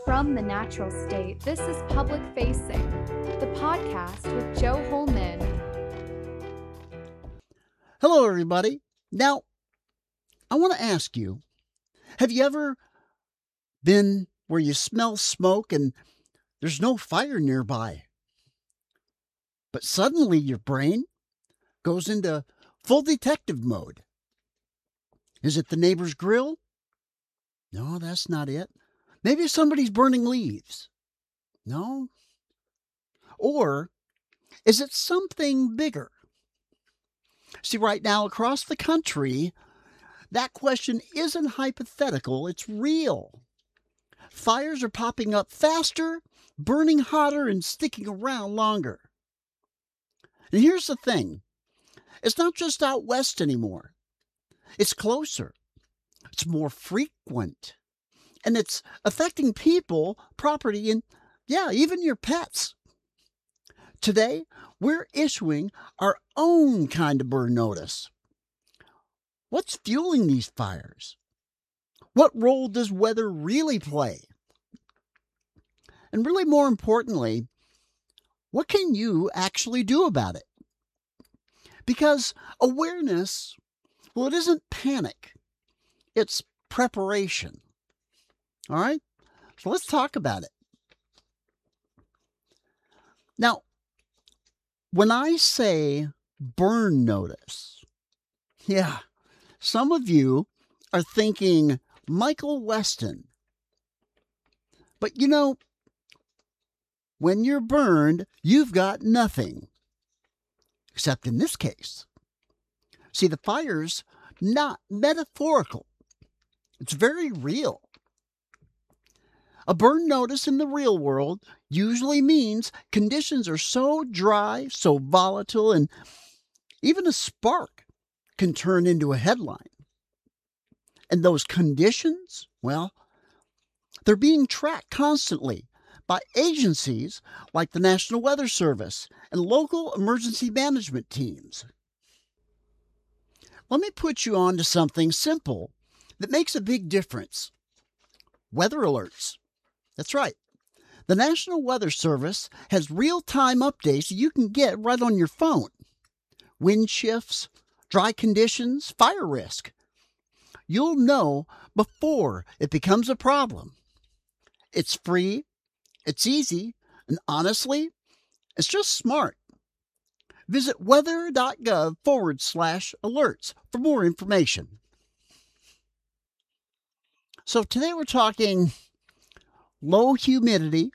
From the Natural State, this is Public Facing, the podcast with Joe Holman. Hello, everybody. Now, I want to ask you, have you ever been where you smell smoke and there's no fire nearby? But suddenly your brain goes into full detective mode. Is it the neighbor's grill? No, that's not it. Maybe somebody's burning leaves. No. Or is it something bigger? See, right now across the country, that question isn't hypothetical, it's real. Fires are popping up faster, burning hotter, and sticking around longer. And here's the thing. It's not just out west anymore. It's closer. It's more frequent. And it's affecting people, property, and even your pets. Today, we're issuing our own kind of burn notice. What's fueling these fires? What role does weather really play? And really more importantly, what can you actually do about it? Because awareness, well, it isn't panic. It's preparation. All right? So let's talk about it. Now, when I say burn notice, some of you are thinking Michael Weston. But when you're burned, you've got nothing. Except in this case. See, the fire's not metaphorical. It's very real. A burn notice in the real world usually means conditions are so dry, so volatile, and even a spark can turn into a headline. And those conditions, well, they're being tracked constantly by agencies like the National Weather Service and local emergency management teams. Let me put you on to something simple that makes a big difference. Weather alerts. That's right. The National Weather Service has real-time updates you can get right on your phone. Wind shifts, dry conditions, fire risk. You'll know before it becomes a problem. It's free, it's easy, and honestly, it's just smart. Visit weather.gov/alerts for more information. So today we're talking low humidity,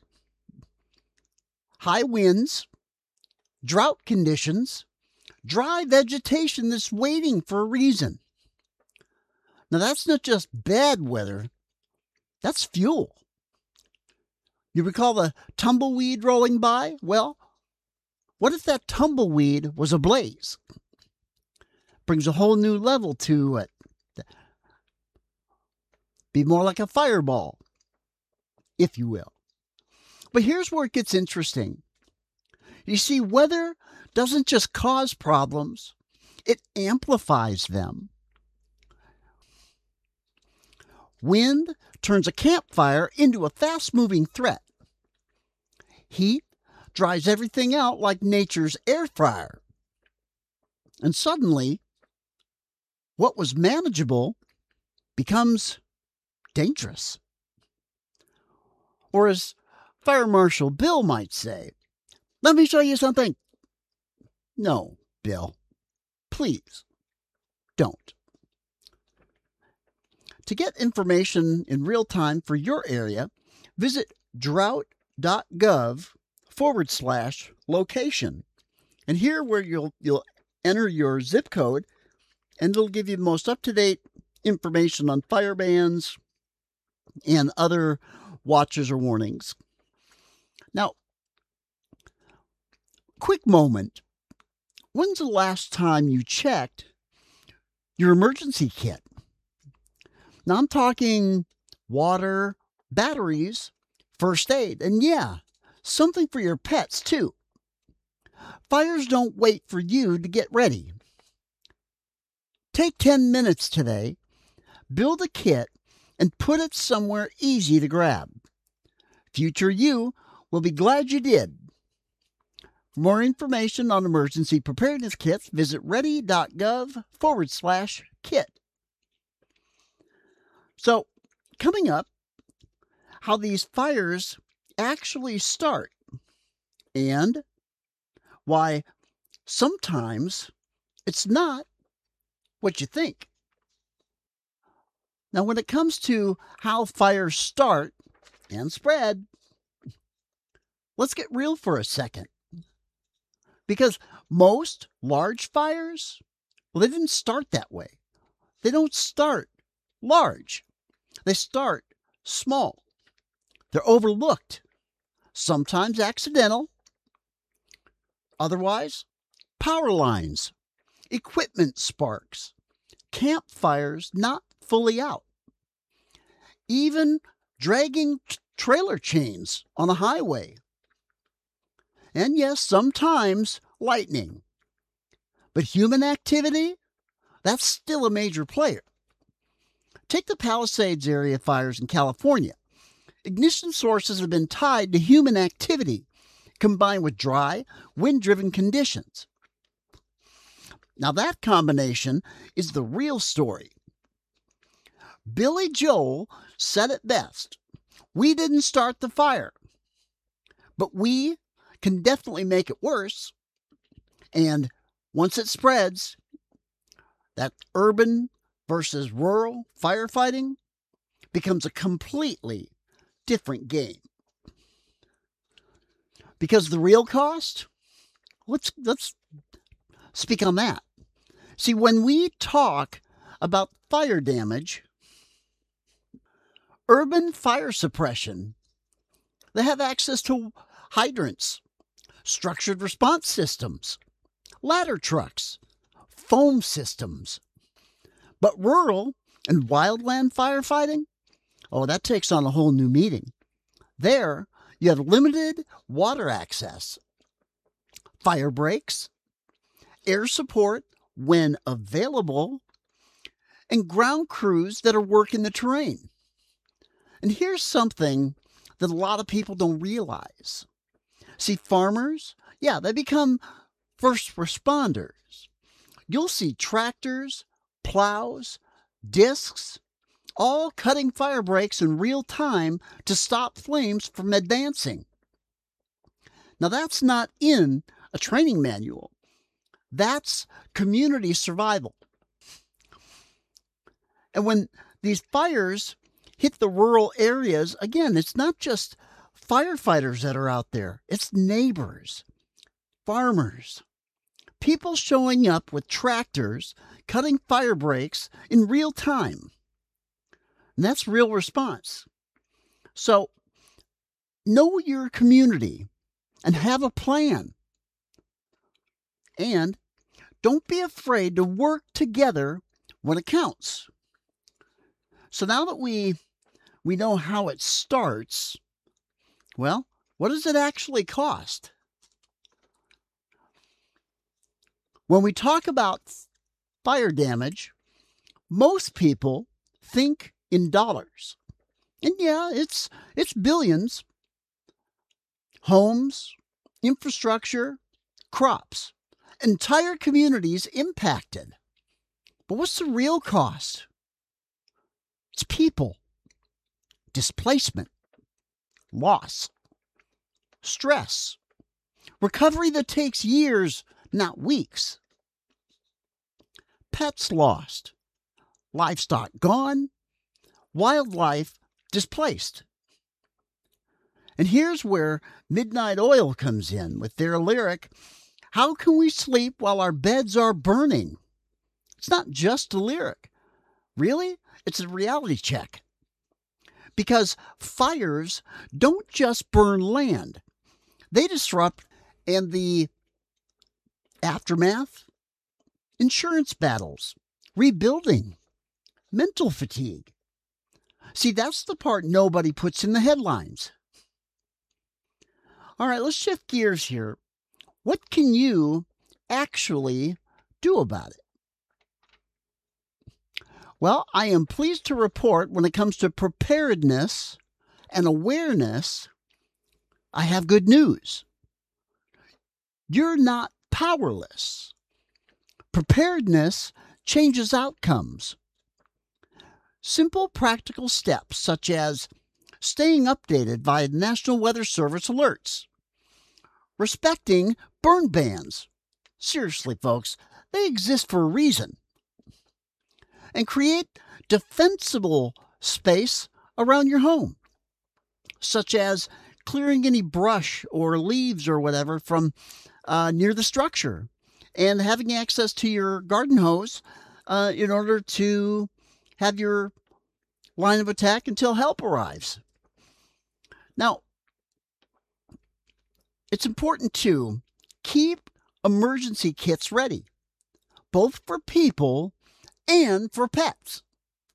high winds, drought conditions, dry vegetation that's waiting for a reason. Now that's not just bad weather, that's fuel. You recall the tumbleweed rolling by? Well, what if that tumbleweed was ablaze? Brings a whole new level to it. Be more like a fireball, if you will. But here's where it gets interesting. You see, weather doesn't just cause problems, it amplifies them. Wind turns a campfire into a fast-moving threat. Heat dries everything out like nature's air fryer. And suddenly, what was manageable becomes dangerous. Or as Fire Marshal Bill might say, "Let me show you something." No, Bill, please don't. To get information in real time for your area, visit drought.gov/location. And here where you'll enter your zip code, and it'll give you the most up-to-date information on fire bans and other watches or warnings. Now, quick moment. When's the last time you checked your emergency kit? Now, I'm talking water, batteries, first aid, and something for your pets, too. Fires don't wait for you to get ready. Take 10 minutes today, build a kit, and put it somewhere easy to grab. Future you will be glad you did. For more information on emergency preparedness kits, visit ready.gov/kit. So, coming up, how these fires actually start and why sometimes it's not what you think. Now, when it comes to how fires start and spread, let's get real for a second. Because most large fires, well, they didn't start that way. They don't start large. They start small. They're overlooked, sometimes accidental, otherwise power lines, equipment sparks, campfires not fully out, even dragging trailer chains on a highway. And yes, sometimes lightning. But human activity, that's still a major player. Take the Palisades area fires in California. Ignition sources have been tied to human activity, combined with dry, wind-driven conditions. Now that combination is the real story. Billy Joel said it best. We didn't start the fire, but we can definitely make it worse. And once it spreads, that urban versus rural firefighting becomes a completely different game. Because the real cost, let's speak on that. See, when we talk about fire damage, urban fire suppression, they have access to hydrants, structured response systems, ladder trucks, foam systems. But rural and wildland firefighting, oh, that takes on a whole new meaning. There, you have limited water access, fire breaks, air support when available, and ground crews that are working the terrain. And here's something that a lot of people don't realize. See, farmers, they become first responders. You'll see tractors, plows, discs, all cutting fire breaks in real time to stop flames from advancing. Now, that's not in a training manual. That's community survival. And when these fires hit the rural areas, again, it's not just firefighters that are out there. It's neighbors, farmers, people showing up with tractors, cutting fire breaks in real time. And that's real response. So, know your community and have a plan. And don't be afraid to work together when it counts. So now that we know how it starts, well, what does it actually cost? When we talk about fire damage, most people think in dollars. And it's billions. Homes, infrastructure, crops, entire communities impacted. But what's the real cost? It's people, displacement, loss, stress, recovery that takes years, not weeks, pets lost, livestock gone, wildlife displaced. And here's where Midnight Oil comes in with their lyric, "How can we sleep while our beds are burning?" It's not just a lyric. Really, it's a reality check. Because fires don't just burn land. They disrupt, and the aftermath, insurance battles, rebuilding, mental fatigue. See, that's the part nobody puts in the headlines. All right, let's shift gears here. What can you actually do about it? Well, I am pleased to report when it comes to preparedness and awareness, I have good news. You're not powerless. Preparedness changes outcomes. Simple practical steps such as staying updated via National Weather Service alerts, respecting burn bans. Seriously, folks, they exist for a reason. And create defensible space around your home, such as clearing any brush or leaves or whatever from near the structure, and having access to your garden hose in order to have your line of attack until help arrives. Now, it's important to keep emergency kits ready, both for people and for pets.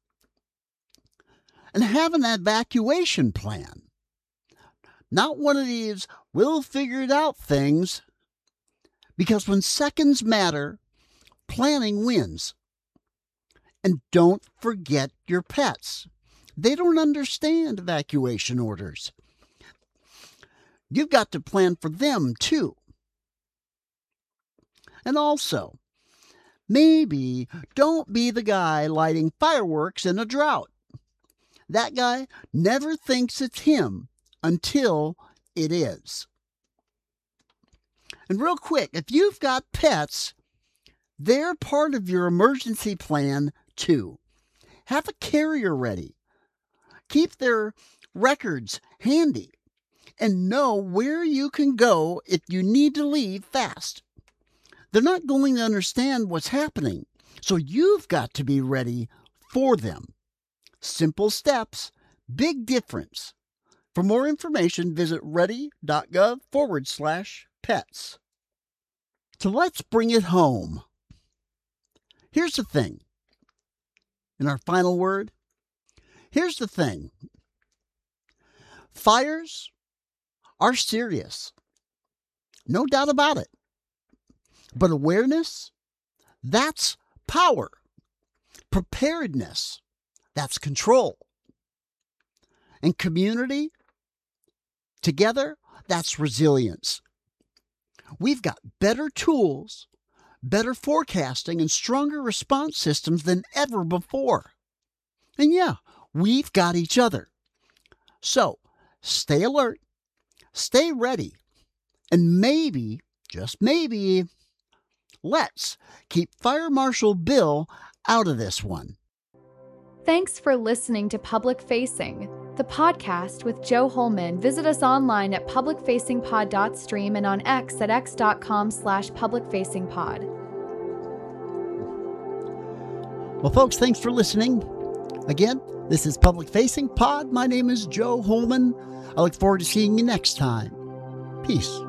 And have an evacuation plan. Not one of these we'll figure it out things, because when seconds matter, planning wins. And don't forget your pets. They don't understand evacuation orders. You've got to plan for them too. And also, maybe don't be the guy lighting fireworks in a drought. That guy never thinks it's him until it is. And real quick, if you've got pets, they're part of your emergency plan too. Have a carrier ready. Keep their records handy and know where you can go if you need to leave fast. They're not going to understand what's happening, so you've got to be ready for them. Simple steps, big difference. For more information, visit ready.gov/pets. So let's bring it home. Here's the thing. In our final word, here's the thing. Fires are serious. No doubt about it. But awareness, that's power. Preparedness, that's control. And community, together, that's resilience. We've got better tools, better forecasting, and stronger response systems than ever before. And yeah, we've got each other. So, stay alert, stay ready, and maybe, just maybe, let's keep Fire Marshal Bill out of this one. Thanks for listening to Public Facing, the podcast with Joe Holman. Visit us online at publicfacingpod.stream and on X at x.com/publicfacingpod. Well, folks, thanks for listening. Again, this is Public Facing Pod. My name is Joe Holman. I look forward to seeing you next time. Peace.